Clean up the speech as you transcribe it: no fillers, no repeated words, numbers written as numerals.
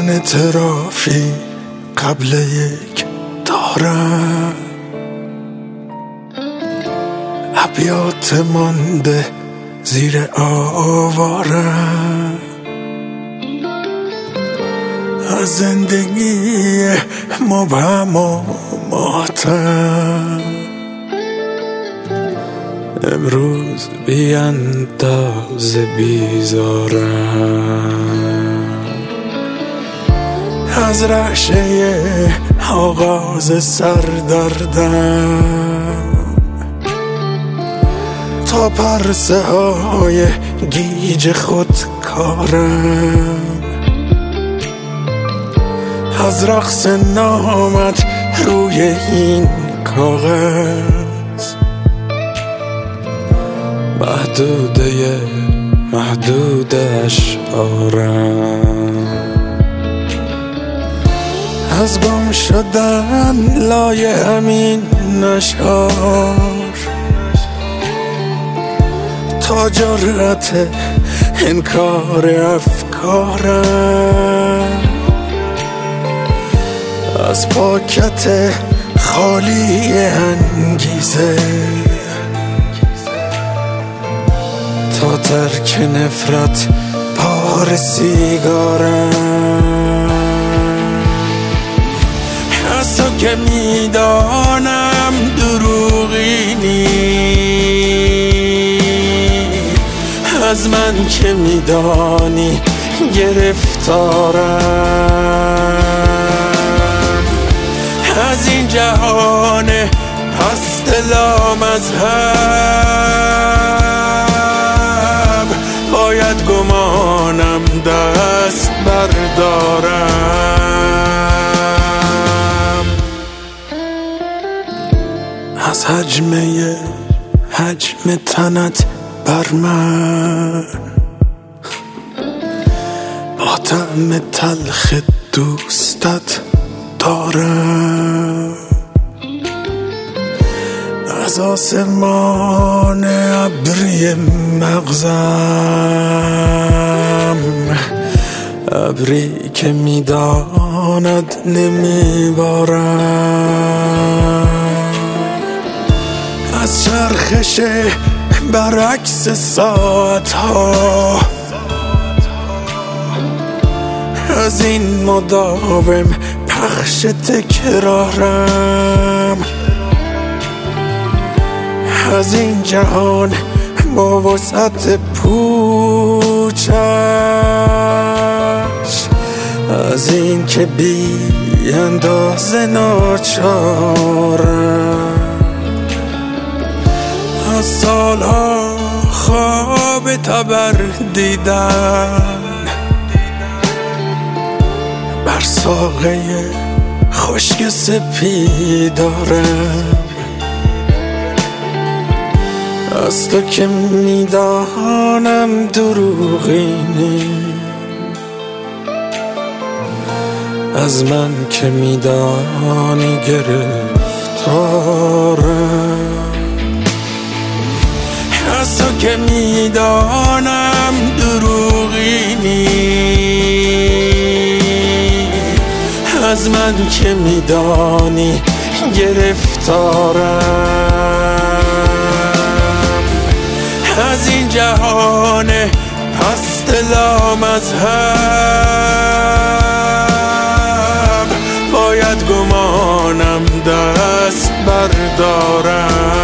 من ترافی قبل یک دارم، ابیات مانده زیر آوارم، از زندگی مبهم و ماتم امروز بی اندازه بیزارم. از رعشه آغاز سردردم تا پرسه های گیج خودکارم، از رقص نامت روی این کاغذ محدود اشعارم، از گم شدن لای همین اشعار تا جرأت انکار افکارم، از پاکت خالی انگیزه تا ترک نفرت پار سیگارم، از تو که میدانم دروغینی، از من که میدانی گرفتارم، از این جهان پست لامذهب باید گمانم دست بردارم، از حجم تنت بر من با طعم تلخ دوستت دارم، از آسمان ابری مغزم ابری که میداند نمیبارم، از چرخش برعکس ساعت ها، از این مداوم پخش تکرارم، از این جهان با وسعت پوچش، از این که بی اندازه ناچارم، از سالها خواب تبر دیدن بر ساقه خشک سپیدارم، از تو که میدانم دروغینی، از من که میدانی گرفتارم، از تو که میدانم دروغینی، از من که میدانی گرفتارم، از این جهان پست لامذهب باید گمانم دست بردارم.